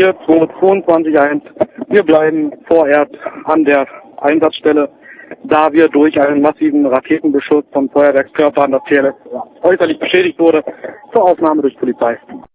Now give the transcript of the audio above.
4222-1. Wir bleiben vorerst an der Einsatzstelle, da wir durch einen massiven Raketenbeschuss von Feuerwerkskörpern das TLS äußerlich beschädigt wurde, zur Aufnahme durch Polizei.